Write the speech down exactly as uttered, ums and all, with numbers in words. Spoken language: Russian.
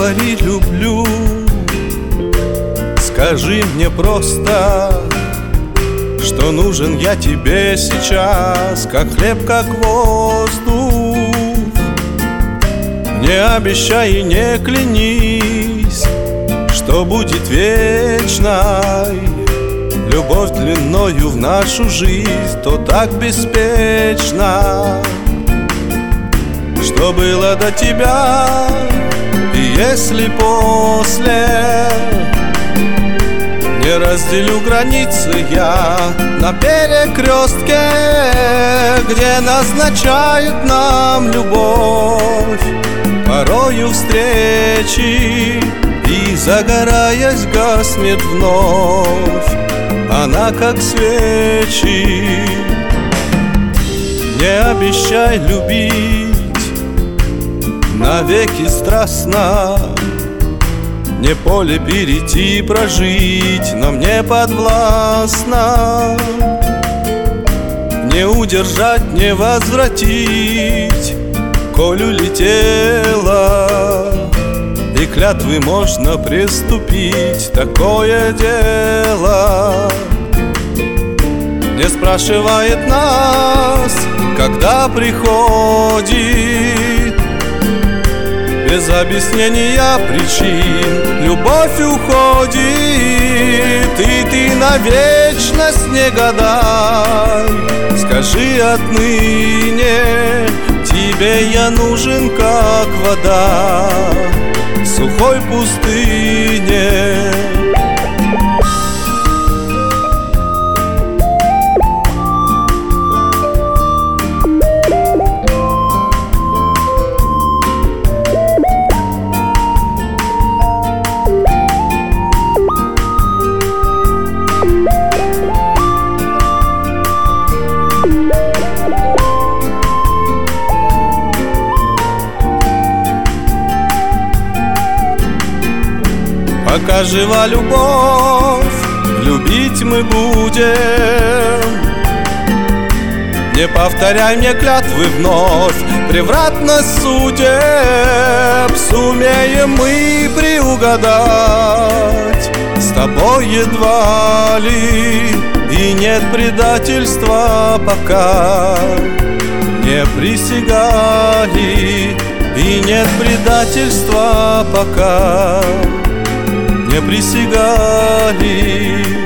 говори люблю, скажи мне просто, что нужен я тебе сейчас, как хлеб, как воздух. Не обещай и не клянись, что будет вечной любовь длиною в нашу жизнь, то так беспечно, что было до тебя. И если после не разделю границы я на перекрестке, где назначают нам любовь, порою встречи, и загораясь гаснет вновь она, как свечи. Не обещай любить навеки страстно, не поле перейти прожить, но мне подвластно не удержать, не возвратить, коль улетела. И клятвы можно приступить, такое дело. Не спрашивает нас, когда приходит, без объяснения причин любовь уходит. И ты на вечность не гадай, скажи отныне, тебе я нужен, как вода в сухой пустыне. Пока жива любовь, любить мы будем. Не повторяй мне клятвы вновь, превратно судеб. Сумеем мы приугадать с тобой едва ли, и нет предательства пока не присягали, и нет предательства пока не присягали.